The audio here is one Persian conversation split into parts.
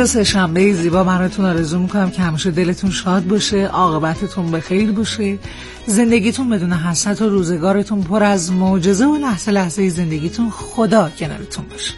سه‌شنبه زیبا براتون آرزو میکنم که همیشه دلتون شاد باشه، عاقبتتون به خیر باشه، زندگیتون بدون حسرت و روزگارتون پر از معجزه و لحظه لحظه زندگیتون خدا کنارتون باشه.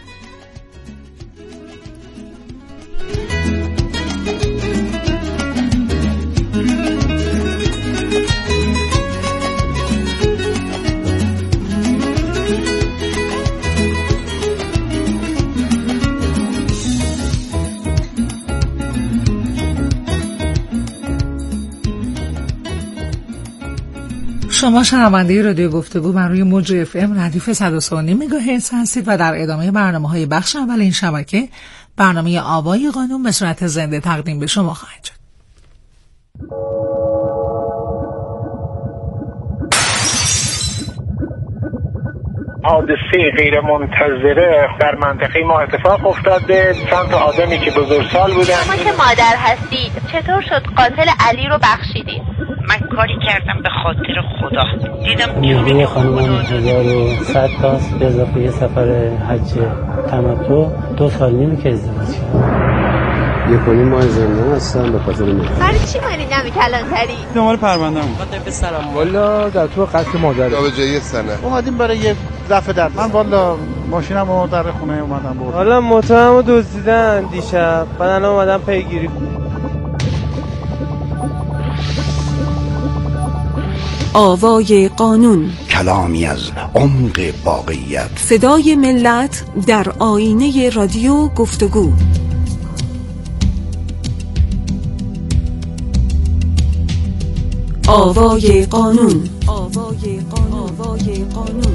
شما شنونده رادیو گفتگو بر روی موج FM ردیف 103.9 مگاهرتز هستید و در ادامه برنامه‌های بخش اول این شبکه برنامه آوای قانون به صورت زنده تقدیم به شما خواهد شد. حادثه غیر منتظره در منطقه ما اتفاق افتاده. چند تا آدمی که بزرگسال بودن. شما که مادر هستید چطور شد قاتل علی رو بخشیدید؟ من کاری کردم به خاطر خدا، دیدم نیروی خانم 1100 تاست به اضافه یه سفر حج تمتع 2 سال نیمه که ازدواج کردم. 1.5 ماه زندان هستم به خاطر من. برای چی مالی نمی کلانتری؟ دنبال پرونده‌ام. خاطر پسرم. والا در تو قتل مادر. به جای سنه. اومدیم برای یه دفعه در. من والا ماشینمو در خونه اومدم بردم. حالا موتورمو دزدیدن دیشب. بعد الان اومدم پیگیری کنم. آوای قانون، کلامی از عمق واقعیت، صدای ملت در آینه رادیو گفتگو. آوای قانون، آوای قانون، آوای قانون.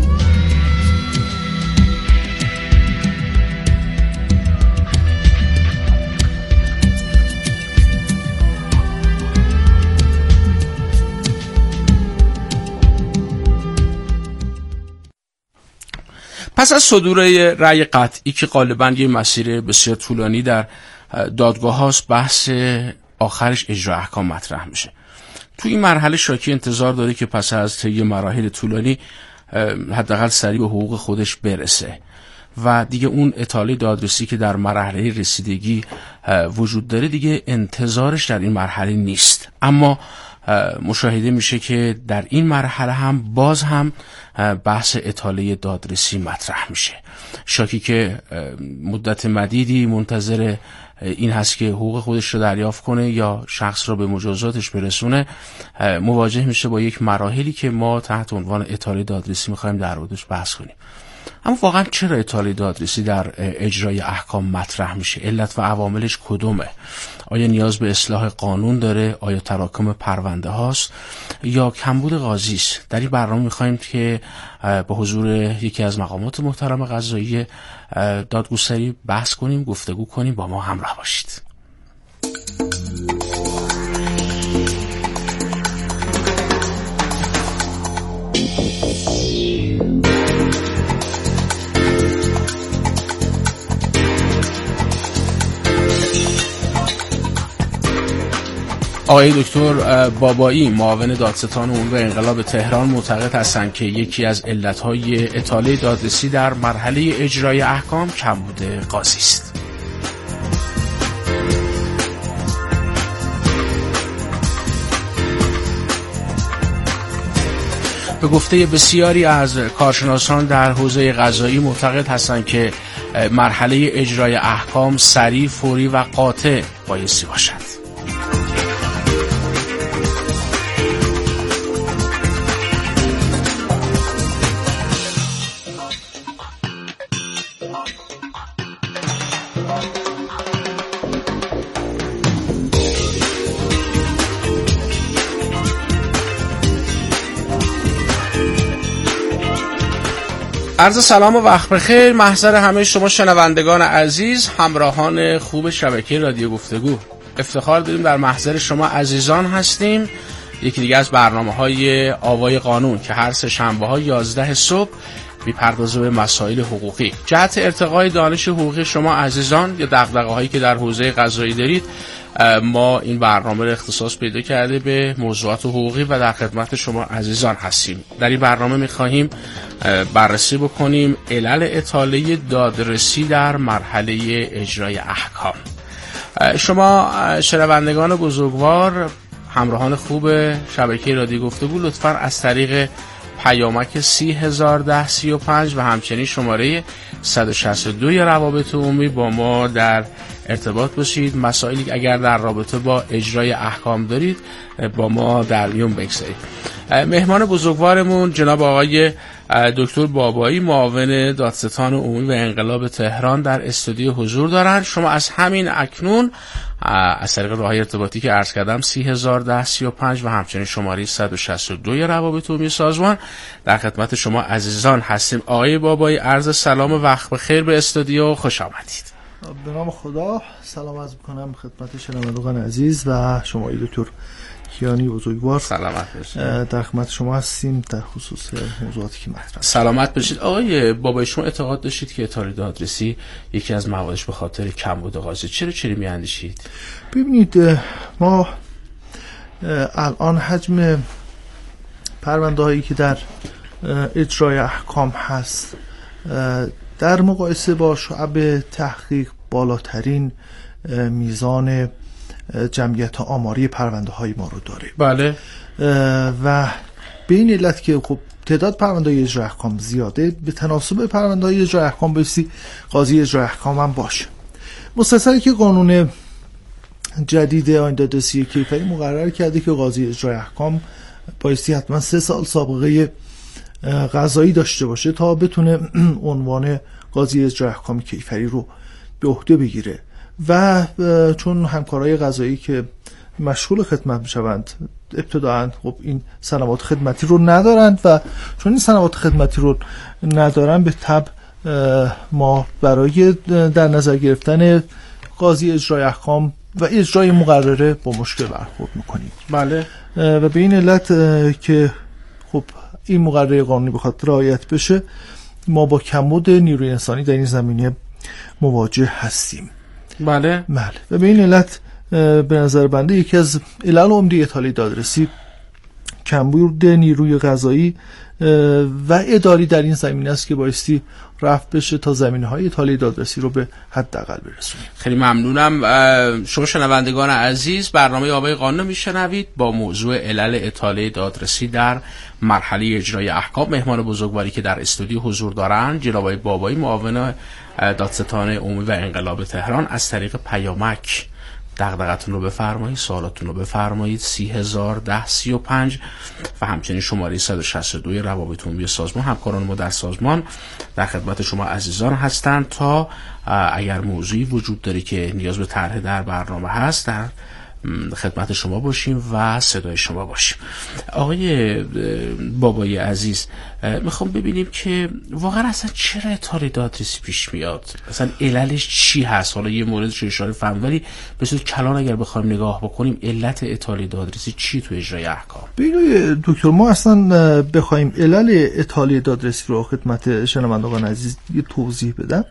پس از صدور رأی قطعی که غالباً یه مسیر بسیار طولانی در دادگاه هاست، بحث آخرش اجرای احکام مطرح میشه. تو این مرحله شاکی انتظار داره که پس از طی مراحل طولانی حداقل سریع به حقوق خودش برسه و دیگه اون اطاله دادرسی که در مرحله رسیدگی وجود داره دیگه انتظارش در این مرحله نیست. اما مشاهده میشه که در این مرحله هم باز هم بحث اطاله دادرسی مطرح میشه. شاکی که مدت مدیدی منتظر این هست که حقوق خودش رو دریافت کنه یا شخص رو به مجازاتش برسونه، مواجه میشه با یک مراحلی که ما تحت عنوان اطاله دادرسی میخوایم در موردش بحث کنیم. اما واقعا چرا اطاله دادرسی در اجرای احکام مطرح میشه؟ علت و عواملش کدومه؟ آیا نیاز به اصلاح قانون داره؟ آیا تراکم پرونده هاست؟ یا کمبود قاضی است؟ در این برنامه میخوایم که با حضور یکی از مقامات محترم قضایی دادگستری بحث کنیم، گفتگو کنیم. با ما همراه باشید. آقای دکتر بابایی، معاون دادستان امور انقلاب تهران، معتقد هستند که یکی از علتهای اطاله دادرسی در مرحله اجرای احکام کمبود قاضی است. به گفته بسیاری از کارشناسان در حوزه قضایی معتقد هستند که مرحله اجرای احکام سریع، فوری و قاطع بایستی باشد. عرض سلام و وقت بخیر محضر همه شما شنوندگان عزیز، همراهان خوب شبکه رادیو گفتگو. افتخار داریم در محضر شما عزیزان هستیم. یکی دیگه از برنامه‌های آوای قانون که هر سه شنبه‌ها 11 صبح می‌پردازه به مسائل حقوقی. جهت ارتقای دانش حقوقی شما عزیزان یا دغدغه‌هایی که در حوزه قضایی دارید، ما این برنامه را اختصاص پیدا کرده به موضوعات حقوقی و در خدمت شما عزیزان هستیم. در این برنامه می‌خواهیم بررسی بکنیم علل اطاله دادرسی در مرحله اجرای احکام شما شنوندگان بزرگوار، همراهان خوب شبکه رادیو گفتگو، لطفاً از طریق پیامک 301035 و همچنین شماره 162 روابط عمومی با ما در ارتباط باشید. مسائلی اگر در رابطه با اجرای احکام دارید با ما در میون بگذارید. مهمان بزرگوارمون جناب آقای دکتر بابایی، معاون دادستان عمومی و انقلاب تهران در استودیو حضور دارند. شما از همین اکنون از طریق راههای ارتباطی که عرض کردم 301035 و همچنین شماره 162 روابط عمومی سازمان در خدمت شما عزیزان هستیم. آقای بابایی، عرض سلام و وقت بخیر به استودیو، خوش آمدید. به نام خدا سلام عرض می‌کنم خدمت شنوندگان عزیز و شما دکتر کیانی بزرگوار. سلامت باشید. در خدمت شما هستیم در خصوص موضوعاتی که مطرح. سلامت باشید. آقای بابایی، شما اعتقاد داشتید که اطاله دادرسی یکی از مواردش به خاطر کمبود قاضی، چرا میاندیشید؟ ببینید، ما الان حجم پرونده‌هایی که در اجرای احکام هست در مقایسه با شعب تحقیق بالاترین میزان جمعیت آماری پرونده‌های ما رو داره. بله. و به این علت که خب تعداد پرونده‌های اجرای احکام زیاده، به تناسب پرونده‌های اجرای احکام بایستی قاضی اجرای احکام هم باشه. مستثری که قانون جدید آیین دادرسی کیفری مقرر کرده که قاضی اجرای احکام بایستی حتما 3 سال سابقه قضایی داشته باشه تا بتونه عنوان قاضی اجرای احکام کیفری رو به عهده بگیره. و چون همکارای قضایی که مشغول خدمت میشوند ابتداً خب این سنوات خدمتی رو ندارند و چون این سنوات خدمتی رو ندارن به تبع ما برای در نظر گرفتن قاضی اجرای احکام و اجرای مقرره با مشکل برخورد میکنیم. بله. و به این علت که خب این مقرره قانونی بخواد رعایت بشه، ما با کمبود نیروی انسانی در این زمینه مواجه هستیم. بله. و به این علت به نظر بنده یکی از علل عمده اطاله دادرسی کمبود نیروی قضایی و اداری در این زمینه است که بایستی رفع بشه تا زمینه‌های اطاله دادرسی رو به حداقل برسونیم. خیلی ممنونم. شما شنوندگان عزیز، برنامه آوای قانون میشنوید با موضوع علل اطاله دادرسی در مرحله اجرای احکام. مهمان بزرگواری که در استودیو حضور دارند جناب آقای بابایی، معاون دادستان عمومی و انقلاب تهران، از طریق پیامک دغدغتون رو بفرمایید، سوالاتون رو بفرمایید 301035 و همچنین شماره 162 روابط عمومی سازمان. همکاران ما در سازمان در خدمت شما عزیزان هستند تا اگر موضوعی وجود داره که نیاز به طرح در برنامه هست در خدمت شما باشیم و صدای شما باشیم. آقای بابایی عزیز، میخوام ببینیم که واقعا اصلا چرا اطاله دادرسی پیش میاد، اصلا عللش چی هست؟ حالا یه موردش رو اشاره فهم، ولی به صورت کلان اگر بخوایم نگاه بکنیم علت اطاله دادرسی چی تو اجرای احکام؟ ببینید دکتر، ما اصلا بخوایم علل اطاله دادرسی رو خدمت شنوندگان عزیز یه توضیح بدم،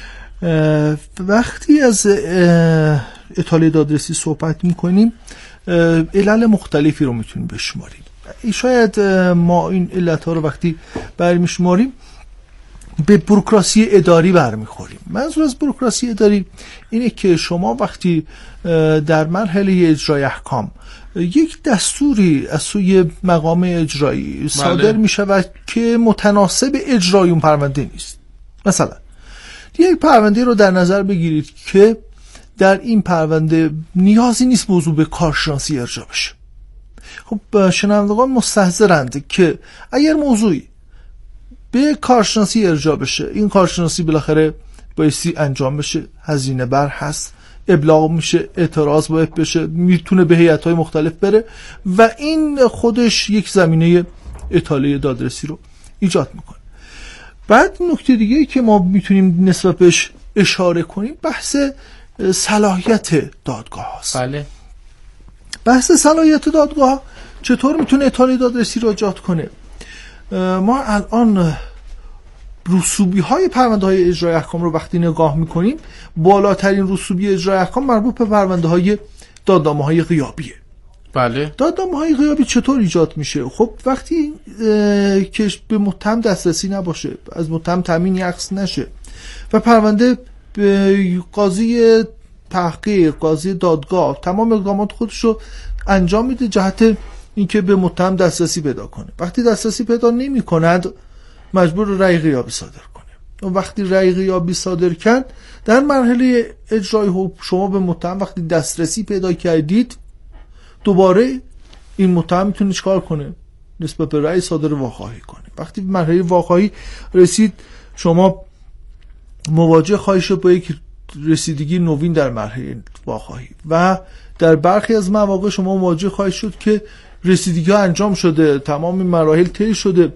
وقتی از اطاله دادرسی صحبت میکنیم علل مختلفی رو میتونیم بشماریم. شاید ما این علت ها رو وقتی برمیشماریم به بوروکراسی اداری برمیخوریم. منظور از بوروکراسی اداری اینه که شما وقتی در مرحله اجرای احکام یک دستوری از سوی مقام اجرایی صادر میشود که متناسب اجرای اون پرونده نیست، مثلا یک پرونده رو در نظر بگیرید که در این پرونده نیازی نیست موضوع به کارشناسی ارجاع بشه. خب شنوندگان مستحضرند که اگر موضوعی به کارشناسی ارجاع بشه، این کارشناسی بالاخره بایستی انجام بشه، هزینه بر هست، ابلاغ میشه، اعتراض باید بشه، میتونه به هیئت‌های مختلف بره و این خودش یک زمینه اطاله دادرسی رو ایجاد میکنه. بعد نکته دیگه که ما میتونیم نسبت بهش اشاره کنیم بحث صلاحیت دادگاه هست. بله. بحث صلاحیت دادگاه چطور میتونه اطاله دادرسی رو ایجاد کنه؟ ما الان رسوبی های پرونده های اجرای احکام رو وقتی نگاه میکنیم، بالاترین رسوبی اجرای احکام مربوط به پرونده های دادنامه های غیابیه. بله. دادنامه های غیابی چطور ایجاد میشه؟ خب وقتی که به متهم دسترسی نباشه، از متهم تامین عکس نشه و پرونده به قاضی تحقیق، قاضی دادگاه تمام اقدامات خودش رو انجام میده جهت اینکه به متهم دسترسی پیدا کنه. وقتی دسترسی پیدا نمی کند مجبور رأی غیابی صادر کنه. و وقتی رأی غیابی صادر کرد در مرحله اجرای حکم شما به متهم وقتی دسترسی پیدا کردید دوباره این متهم میتونه چیکار کنه؟ نسبت به رأی صادر واخواهی کنه. وقتی به مرحله واخواهی رسید شما مواجه خواهید شد با یک رسیدگی نوین در مرحله واخواهی و در برخی از مواقع شما مواجه خواهید شد که رسیدگی ها انجام شده، تمام مراحل طی شده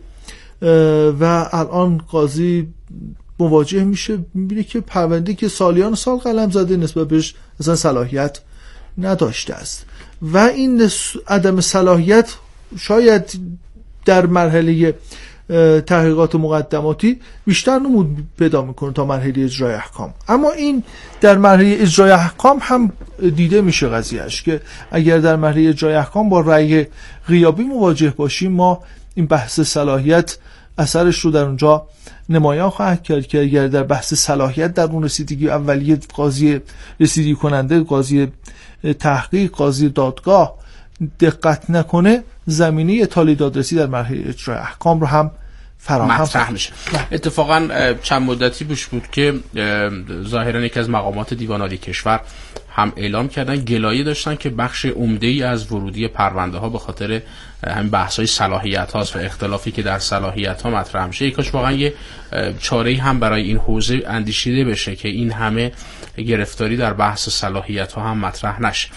و الان قاضی مواجه میشه میبینه که پرونده که سالیان سال قلم زده نسبت بهش اصلا صلاحیت نداشته است و این عدم صلاحیت شاید در مرحله تحقیقات مقدماتی بیشتر نمود پیدا میکنه تا مرحله اجرای احکام. اما این در مرحله اجرای احکام هم دیده میشه قضیهش که اگر در مرحله اجرای احکام با رأی غیابی مواجه باشیم ما این بحث صلاحیت اثرش رو در اونجا نمایان خواهد کرد که اگر در بحث صلاحیت در اون رسیدگی اولیه قاضی رسیدگی کننده، قاضی تحقیق، قاضی دادگاه دقت نکنه زمینه اطاله دادرسی در مرحله اجرای احکام رو هم فراهم میشه. اتفاقا چند مدتی پیش بود که ظاهرا یکی از مقامات دیوان عالی کشور هم اعلام کردن گلایه داشتن که بخش عمده‌ای از ورودی پرونده ها به خاطر همین بحث‌های صلاحیت هاست و اختلافی که در صلاحیت ها مطرح میشه. یکاش واقعا یه چاره‌ای هم برای این حوزه اندیشیده بشه که این همه گرفتاری در بحث صلاحیت ها هم مطرح نشه.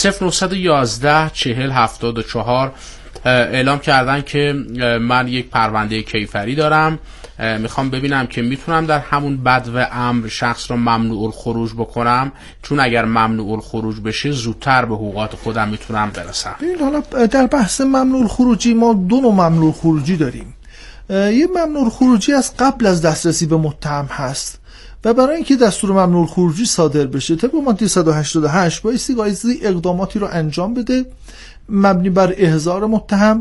0911 40 74 اعلام کردن که من یک پرونده کیفری دارم، میخوام ببینم که میتونم در همون بدو امر شخص رو ممنوع الخروج بکنم، چون اگر ممنوع الخروج بشه زودتر به حقوقات خودم میتونم برسم. ببین حالا در بحث ممنوع الخروجی ما دو نوع ممنوع الخروجی داریم. یه ممنوع الخروجی از قبل از دسترسی به متهم هست و برای اینکه دستور ممنوع الخروجی صادر بشه طبق ماده 188 بایستی قاضی اقداماتی رو انجام بده مبنی بر احضار متهم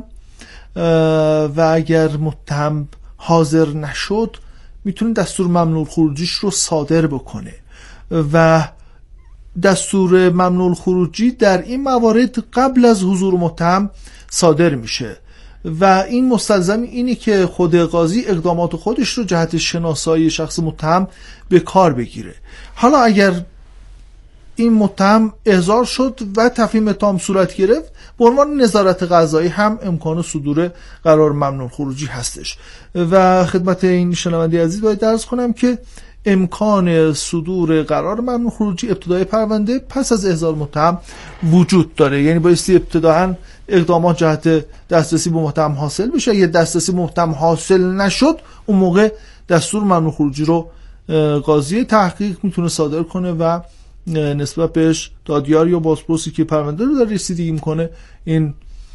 و اگر متهم حاضر نشد میتونه دستور ممنوع الخروجیش رو صادر بکنه و دستور ممنوع الخروجی در این موارد قبل از حضور متهم صادر میشه و این مستلزم اینه که خود قاضی اقدامات خودش رو جهت شناسایی شخص متهم به کار بگیره. حالا اگر این متهم احضار شد و تفهیم اتهام صورت گرفت به عنوان نظارت قضایی هم امکان صدور قرار ممنوع خروجی هستش و خدمت این شنونده عزیز باید عرض کنم که امکان صدور قرار ممنوع خروجی ابتدای پرونده پس از احضار متهم وجود داره. یعنی بایستی ابتداعاً اقدامات جهت دسترسی به متهم حاصل بشه، اگه دسترسی به متهم حاصل نشد اون موقع دستور ممنوع خروجی رو قاضی تحقیق میتونه صادر کنه و نسبت بهش دادیار یا بازپرسی که پرونده رو در رسیدگی میکنه این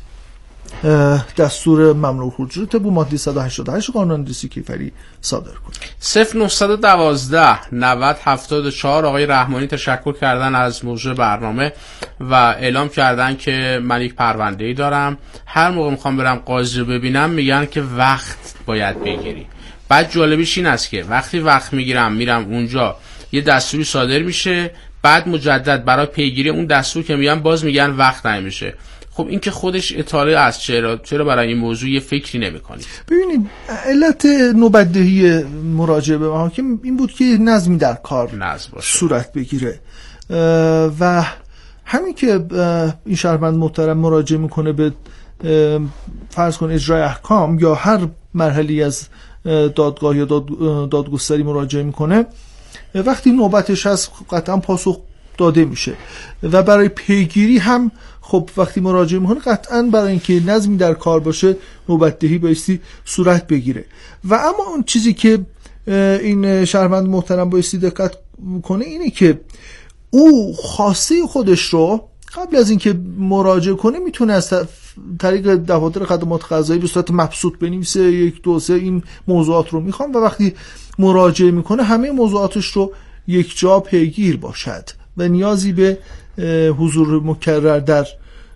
دستور ممنوع خروجی رو طبق ماده 188 قانون دسترسی کیفری صادر کنه. 0912 90 74 آقای رحمانی تشکر کردن از موضوع برنامه و اعلام کردن که من یک پرونده‌ای دارم، هر موقع میخوام برم قاضی رو ببینم میگن که وقت باید بگیری. بعد جالبیش این است که وقتی وقت میگیرم میرم اونجا یه دستوری صادر میشه، بعد مجدد برای پیگیری اون دستور که میگن باز میگن وقت نمیشه. خب این که خودش اطاله است، چرا برای این موضوع یه فکری نمی‌کنید؟ ببینید علت نوبت‌دهی مراجعه به محاکم این بود که نظمی در کار صورت بگیره و همین که این شهروند محترم مراجعه میکنه به فرض کن اجرای احکام یا هر مرحله از دادگاه یا دادگستری مراجعه میکنه، وقتی نوبتش هست قطعا پاسخ داده میشه و برای پیگیری هم خب وقتی مراجعه میکنه قطعا برای اینکه نظمی در کار باشه نوبت دهی بایستی صورت بگیره. و اما اون چیزی که این شهروند محترم بایستی دقت کنه اینه که او خواسته خودش رو قبل از اینکه مراجعه کنه میتونه از طریق دفاتر خدمات قضایی به صورت مبسوط بنویسه 1 2 3 این موضوعات رو میخوام و وقتی مراجعه میکنه همه موضوعاتش رو یک جا پیگیر باشد و نیازی به حضور مکرر در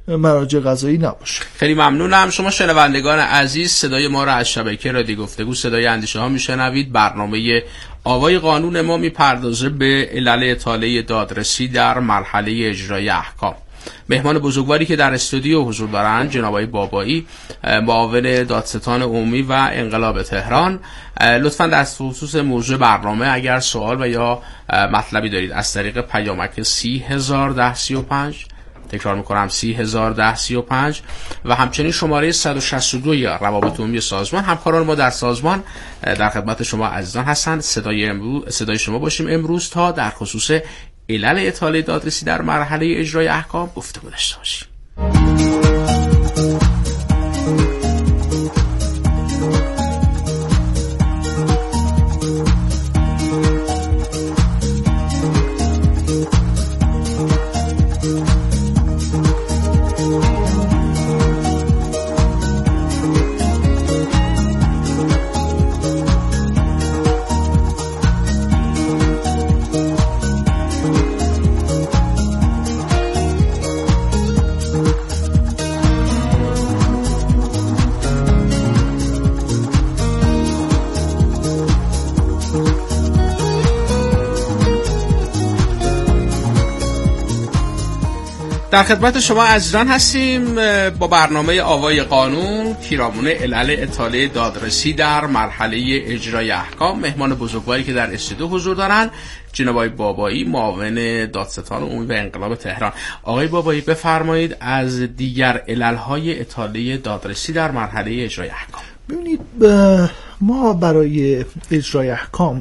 مراجع قضایی نباشه. خیلی ممنونم. شما شنوندگان عزیز صدای ما را از شبکه رادیو گفتگو صدای اندیشه ها میشنوید. برنامه آوای قانون ما میپردازه به علل اطاله دادرسی در مرحله اجرای احکام. مهمان بزرگواری که در استودیو حضور دارند جناب آقای بابایی، معاون دادستان عمومی و انقلاب تهران. لطفاً در خصوص موضوع برنامه اگر سوال و یا مطلبی دارید از طریق پیامک 301035 تکرار میکنم 301035 و همچنین شماره 162 یا روابط عمومی سازمان. همکاران ما در سازمان در خدمت شما عزیزان هستند. صدای شما باشیم امروز تا در خصوص علل اطاله دادرسی در مرحله اجرای احکام گفتگو داشته باشیم. در خدمت شما عزیزان هستیم با برنامه آوای قانون پیرامون علل اطاله دادرسی در مرحله اجرای احکام. مهمان بزرگواری که در استودیو حضور دارند جناب آقای بابایی، معاون دادستان عمومی و انقلاب تهران. آقای بابایی بفرمایید از دیگر علل‌های اطاله دادرسی در مرحله اجرای احکام. ببینید ما برای اجرای احکام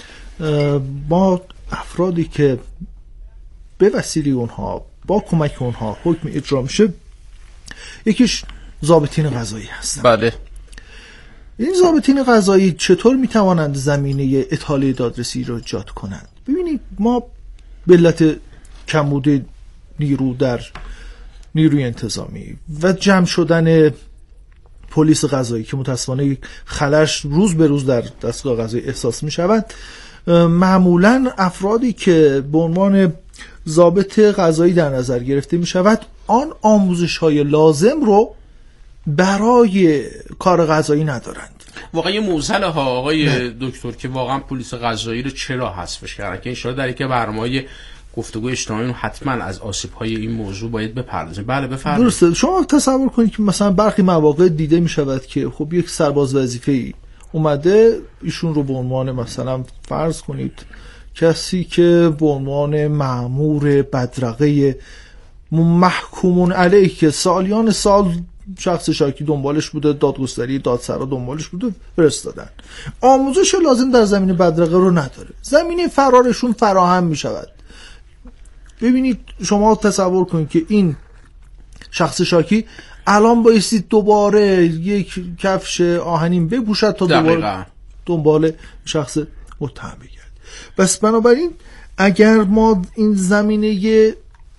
با افرادی که به وسیله اونها با کمک اونها حکم اجرا میشه، یکیش ضابطین قضایی هستن. بله. این ضابطین قضایی چطور میتوانند زمینه اطاله دادرسی را ایجاد کنند؟ ببینید ما به علت کمبود نیرو در نیروی انتظامی و جمع شدن پلیس قضایی که متاسفانه خلش روز به روز در دستگاه قضایی احساس میشود، معمولا افرادی که به عنوان ضابط قضایی در نظر گرفته می شود آن آموزش‌های لازم رو برای کار قضایی ندارند. واقعا یه موزله ها آقای دکتر که واقعا پلیس قضایی رو چرا حذفش کردن که ان شاءالله در یک برنامه گفتگو اجتماعی حتما از آسیب‌های این موضوع باید بپردازیم. بله بفرمایید. درسته. شما تصور کنید که مثلا برخی مواقع دیده می شود که خب یک سرباز وظیفه‌ای اومده، ایشون رو به عنوان مثلا فرض کنید کسی که به عنوان مأمور بدرقه محکومون علیه که سالیان سال شخص شاکی دنبالش بوده، دادگستری دادسرا دنبالش بوده، فرستادن. آموزش لازم در زمینه بدرقه رو نداره، زمینه فرارشون فراهم می شود. ببینید شما تصور کنید که این شخص شاکی الان بایستی دوباره یک کفش آهنین بپوشد تا دوباره دنبال شخص متهم بگرد. بس بنابراین اگر ما این زمینه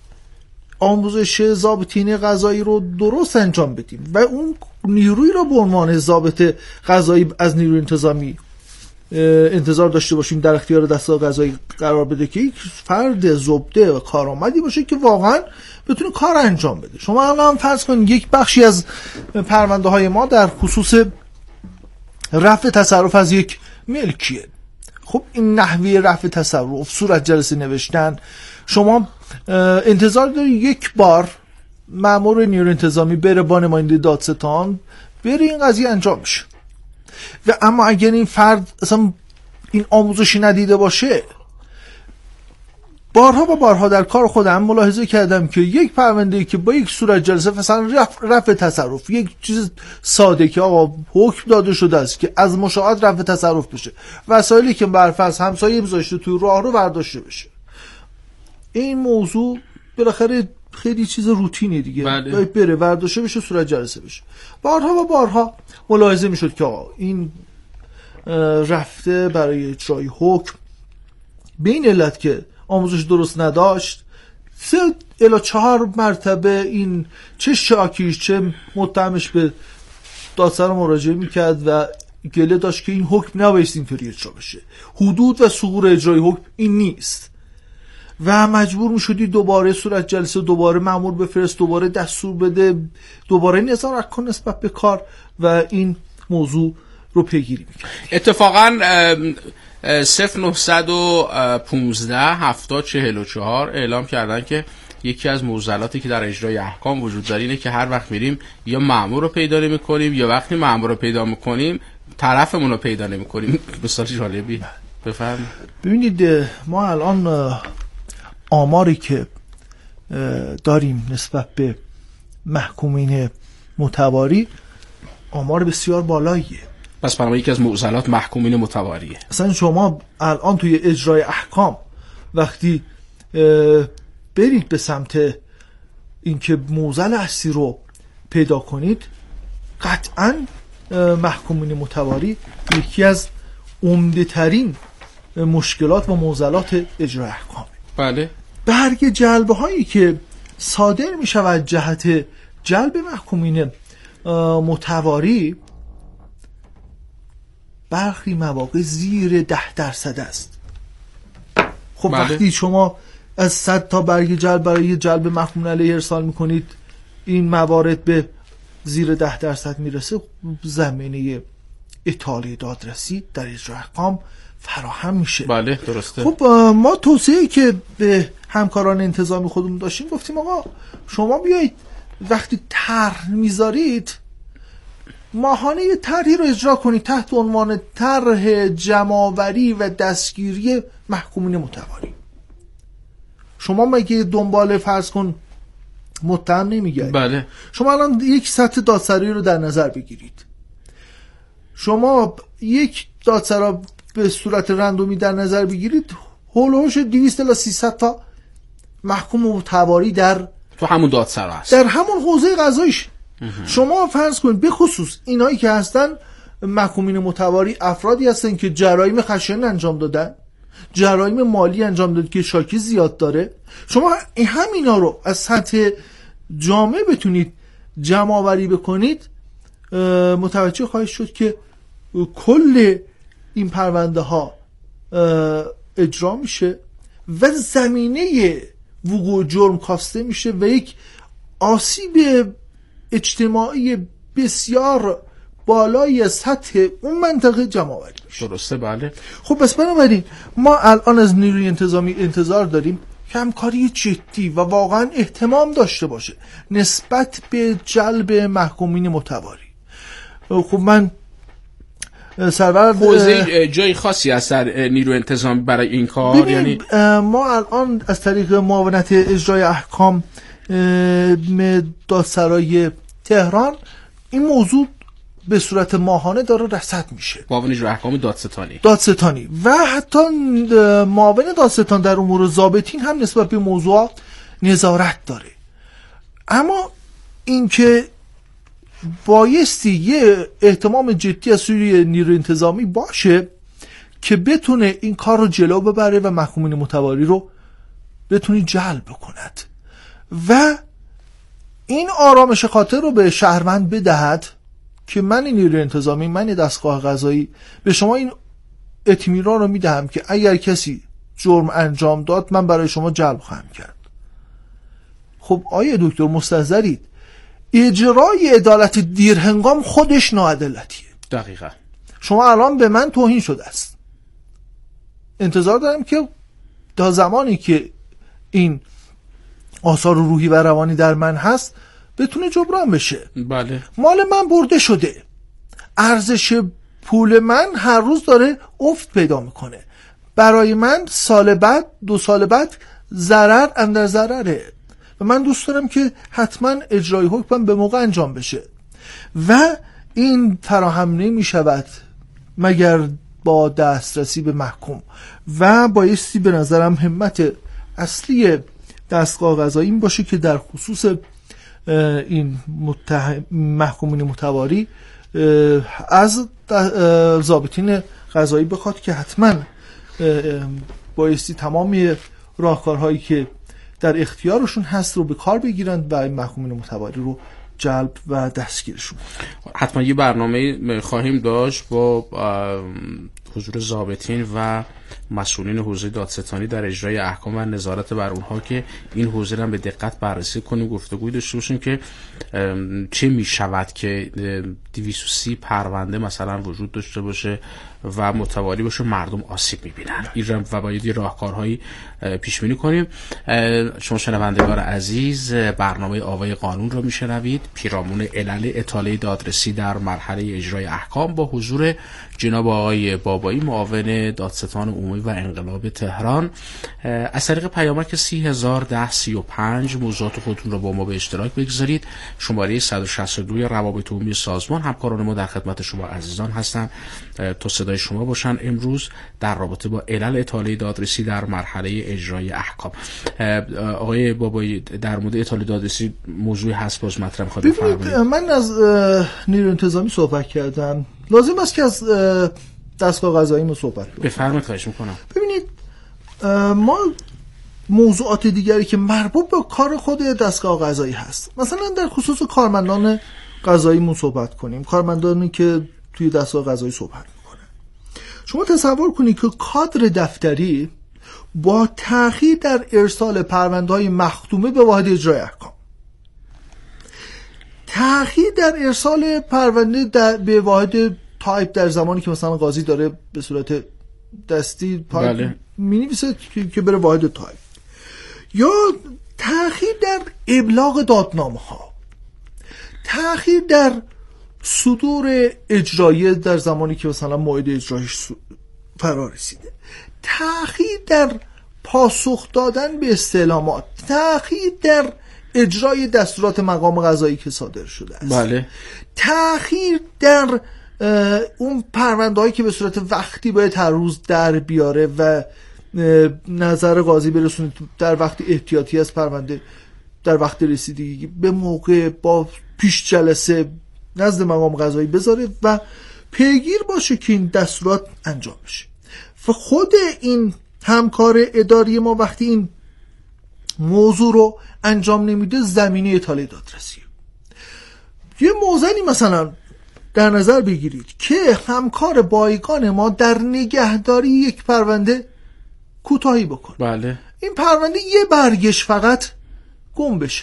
آموزش ضابطین قضایی رو درست انجام بدیم و اون نیروی رو به عنوان ضابط قضایی از نیروی انتظامی انتظار داشته باشیم در اختیار دستگاه قضایی قرار بده که یک فرد زبده و کارآمدی باشه که واقعا بتونه کار انجام بده. شما الان فرض کنید یک بخشی از پرونده های ما در خصوص رفع تصرف از یک ملکیه. خب این نحوه رفع تصرف، صورت جلسه نوشتن، شما انتظار دارید یک بار مأمور نیروی انتظامی بره با نماینده دادستان بره این قضیه انجام بشه. و اما اگر این فرد اصلا این آموزشی ندیده باشه، بارها و بارها در کار خودم ملاحظه کردم که یک پرونده‌ای که با یک صورت جلسه مثلا رفع تصرف، یک چیز ساده که آقا حکم داده شده است که از مشاهد رفع تصرف بشه، وسایلی که برفرض همسایه گذاشته توی راه رو برداشته بشه، این موضوع بالاخره خیلی چیز روتینی دیگه، باید بره برداشته بشه صورت جلسه بشه. بارها و بارها ملاحظه میشد که آقا این رفته برای اجرای حکم به این علت که آموزش درست نداشت 3 الی 4 مرتبه این چه شاکیش چه متهمش به دادسرا مراجعه میکرد و گله داشت که این حکم نباید اینطوری اجرا بشه. حدود و ثغور اجرای حکم این نیست. و مجبور میشدی دوباره صورت جلسه، دوباره مأمور بفرست، دوباره دستور بده، دوباره نظارت کن نسبت به کار و این موضوع رو پیگیری میکرد. اتفاقا 0915 7044 اعلام کردن که یکی از معضلاتی که در اجرای احکام وجود داره اینه که هر وقت میریم یا مأمور رو پیدا نمی‌کنیم یا وقتی مأمور رو پیدا می‌کنیم طرفمون رو پیدا نمی‌کنیم. مثال جالبی بفرمایید. ببینید ما الان آماری که داریم نسبت به محکومین متواری آمار بسیار بالاییه. پس برای یکی از معضلات محکومین متواریه. اصلا شما الان توی اجرای احکام وقتی برید به سمت اینکه معضل اصلی رو پیدا کنید، قطعاً محکومین متواری یکی از عمده ترین مشکلات و معضلات اجرای احکامه. بله. برگ جلبه هایی که صادر می شود جهت جلب محکومین متواری برخی مواقع زیر 10% است. خب بله. وقتی شما از 100 تا برگ جلب برای جلب محکوم علیه ارسال میکنید، این موارد به زیر 10% میرسه، زمینه اطاله دادرسی در اجرای احکام فراهم میشه. بله درسته. خب ما توصیه‌ای که به همکاران انتظامی خودمون داشتیم گفتیم آقا شما بیایید وقتی طرح میذارید ماهانه طرحی رو اجرا کنید تحت عنوان طرح جمع‌آوری و دستگیری محکومین متواری. شما مگه دنبال فرض کن متهم نمیگردید؟ بله. شما الان یک سطح دادسرایی رو در نظر بگیرید. شما یک دادسرا به صورت رندومی در نظر بگیرید، هولوش 200 تا 300 تا محکوم متواری در تو همون دادسرا هست، در همون حوزه قضاییش. شما فرض کنید به خصوص اینایی که هستن محکومین متواری افرادی هستن که جرایم خشن انجام دادن، جرایم مالی انجام دادن که شاکی زیاد داره. شما همینا رو از سطح جامعه بتونید جمع آوری بکنید، متوجه خواهید شد که کل این پرونده ها اجرا میشه و زمینه وقوع جرم کاسته میشه و یک آسیب اجتماعی بسیار بالای سطح اون منطقه جمع آوری میشه. درسته. بله. خب پس بنابراین ما الان از نیروی انتظامی انتظار داریم که همکاری جدی و واقعا اهتمام داشته باشه نسبت به جلب محکومین متواری. خب من سرور حوزه جای خاصی هست در نیروی انتظامی برای این کار؟ یعنی ما الان از طریق معاونت اجرای احکام دادسرای تهران این موضوع به صورت ماهانه داره رصد میشه. معاون اجرای احکام دادستانی و حتی معاون دادستان در امور ضابطین هم نسبت به موضوع نظارت داره. اما اینکه بایستی یه اهتمام جدی از سوی نیروی انتظامی باشه که بتونه این کار رو جلو ببره و محکومین متواری رو بتونه جلب کند و این آرامش خاطر رو به شهروند بدهد که من نیروی انتظامی، من دستگاه قضایی به شما این اطمینان رو میدهم که اگر کسی جرم انجام داد من برای شما جلب خواهم کرد. خب آیه دکتر مستحضرید اجرای عدالت دیرهنگام خودش ناعدالتیه. دقیقاً. شما الان به من توهین شده است، انتظار دارم که تا زمانی که این آثار روحی و روانی در من هست بتونه جبران بشه. بله. مال من برده شده، ارزش پول من هر روز داره افت پیدا میکنه، برای من سال بعد 2 سال بعد ضرر اندر ضرره و من دوست دارم که حتما اجرای حکم به موقع انجام بشه و این فراهم نمی شود مگر با دسترسی به محکوم و بایستی به نظرم همت اصلی دستگاه قضایی این باشه که در خصوص این محکومین متواری از ضابطین قضایی بخواد که حتما بایستی تمامی راهکارهایی که در اختیارشون هست رو به کار بگیرند و این محکومین متواری رو جلب و دستگیرشون. حتما یه برنامه خواهیم داشت با حضور ضابطین و مسئولین حوزه دادستانی در اجرای احکام و نظارت بر اونها که این حوزه رو به دقت بررسی کنیم، گفتگوی داشته باشیم که چه می شود که 230 پرونده مثلا وجود داشته باشه و متوالی باشه، مردم آسیب میبینن این و باید یه راهکارهایی پیش بینی کنیم. شما شنوندگان عزیز برنامه آوای قانون رو میشنوید، پیرامون علل اطاله دادرسی در مرحله اجرای احکام با حضور جناب آقای بابایی معاون دادستان عمومی و انقلاب تهران. از طریق پیامک 301035 موضوعات خودتون رو با ما به اشتراک بگذارید. شماره 162 روابط عمومی سازمان همکاران ما در خدمت شما عزیزان هستن تا صدای شما باشن امروز در رابطه با علل اطاله دادرسی در مرحله اجرای احکام. آقای بابایی در مورد اطاله دادرسی موضوعی هست باز مطرح می‌خواد بفرمایید. من از نیروی انتظامی صحبت کردم، لازم است که از دستگاه قضایی ما صحبت کنیم. بفرمایید، خواهش می‌کنم. ببینید ما موضوعات دیگری که مربوط به کار خود دستگاه قضایی هست، مثلا در خصوص کارمندان قضاییمون صحبت کنیم، کارمندانی که توی دستگاه قضایی صحبت میکنن. شما تصور کنید که کادر دفتری با تأخیر در ارسال پرونده‌های مختومه به واحد اجرای احکام، تأخیر در ارسال پرونده به واحد تایپ در زمانی که مثلا قاضی داره به صورت دستی بله. می‌نویسه که بره واحد تایپ، یا تأخیر در ابلاغ دادنامه‌ها، تأخیر در صدور اجرایی در زمانی که مثلا موعد اجرایش فرا رسیده، تأخیر در پاسخ دادن به استعلامات، تأخیر در اجرای دستورات مقام قضایی که صادر شده است، بله. تأخیر در اون پرونده‌هایی که به صورت وقتی باید هر روز در بیاره و نظر قاضی برسونه در وقت احتیاطی از پرونده در وقت رسیدگی به موقع با پیش جلسه نزد مقام قضایی بذاره و پیگیر باشه که این دستورات انجام بشه. و خود این همکار اداری ما وقتی این موضوع رو انجام نمیده زمینه اطاله دادرسی. یه موضوعی مثلا در نظر بگیرید که همکار بایگان ما در نگهداری یک پرونده کوتاهی بکنه، بله. این پرونده یه برگش فقط گم بشه،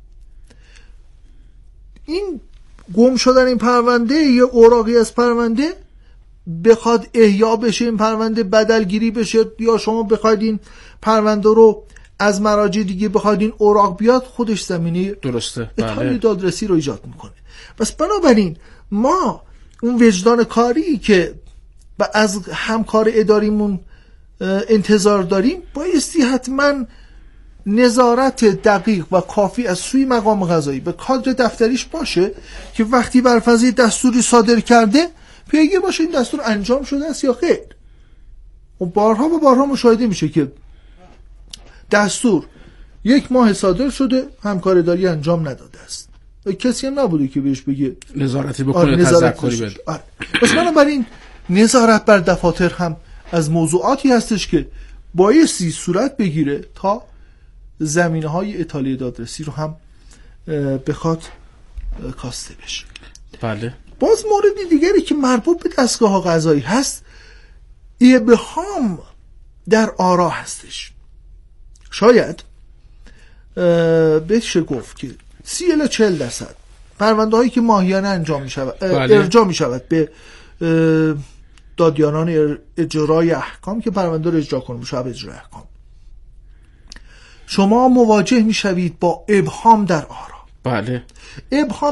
این گم شدن این پرونده یه اوراقی از پرونده بخواد احیا بشه، این پرونده بدلگیری بشه، یا شما بخواید این پرونده رو از مراجع دیگه بخواید این اوراق بیاد، خودش زمینه درسته اطاله دادرسی رو ایجاد میکنه. بس بنابراین ما اون وجدان کاری که از همکار اداریمون انتظار داریم بایستی حتما نظارت دقیق و کافی از سوی مقام قضایی به کادر دفتریش باشه که وقتی برفرض دستوری صادر کرده پیگیر باشه این دستور انجام شده است یا خیر. و بارها مشاهده میشه که دستور 1 ماه صادر شده همکار اداری انجام نداده است و کسی هم نبوده که بهش بگه نظارتی بکنه، تذکری بده. پس بنابراین نظارت بر دفاتر هم از موضوعاتی هستش که بایستی صورت بگیره تا زمینه‌های اطاله دادرسی رو هم بخواد کاسته بشه. بله. باز مورد دیگری که مربوط به دستگاه قضایی هست ابهام در آرا هستش. شاید بشه گفت که 30-40% پرونده هایی که ماهیانه انجام می شود ارجاع می شود به دادیانان اجرای احکام که پرونده رو اجرا کنه شب اجرای احکام، شما مواجه می شوید با ابهام در آرا. بله. ابهام